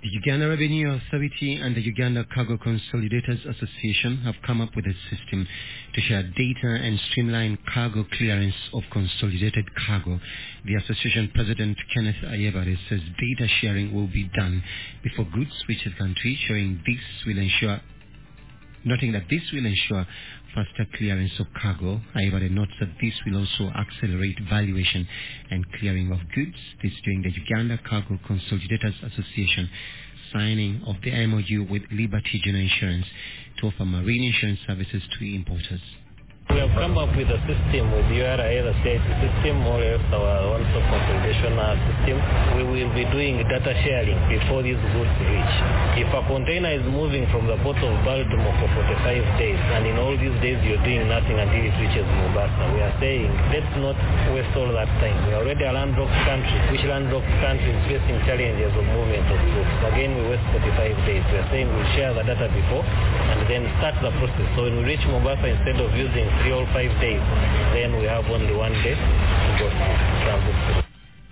The Uganda Revenue Authority and the Uganda Cargo Consolidators Association have come up with a system to share data and streamline cargo clearance of consolidated cargo. The association president, Kenneth Ayebare, says data sharing will be done before goods reach the country, noting that this will ensure faster clearance of cargo. Ayebare notes that this will also accelerate valuation and clearing of goods. This during the Uganda Cargo Consolidators Association signing of the MOU with Liberty General Insurance to offer marine insurance services to importers. We have come up with a system with URA, the CIT system, or else our one-stop consolidation system. We will be doing data sharing before these goods reach. If a container is moving from the port of Baltimore for 45 days, and in all these days you're doing nothing until it reaches Mombasa, we are saying, let's not waste all that time. We are already a landlocked country, which landlocked country is facing challenges of movement of goods. Again, we waste 45 days. We are saying we'll share the data before, and then start the process. So when we reach Mombasa, instead of using 3 or 5 days, then we have only 1 day to go to transit.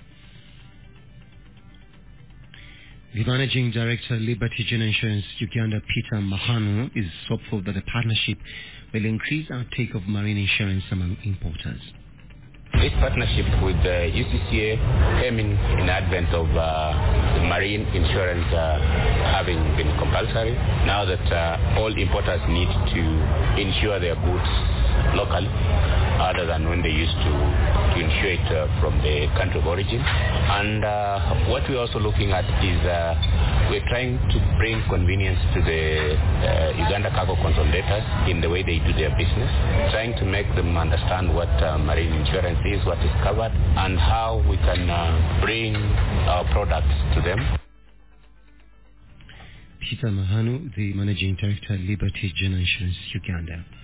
The Managing Director, Liberty General Insurance Uganda, Peter Mahanu, is hopeful that the partnership will increase our take of marine insurance among importers. This partnership with UCCA came in advent of the marine insurance having been compulsory. Now that all importers need to insure their goods locally, other than when they used to insure it from the country of origin. And what we're also looking at is we're trying to bring convenience to the Uganda cargo consolidators in the way they do their business, trying to make them understand what marine insurance is, what is covered, and how we can bring our products to them. Peter Mahanu, the Managing Director, Liberty General Insurance Uganda.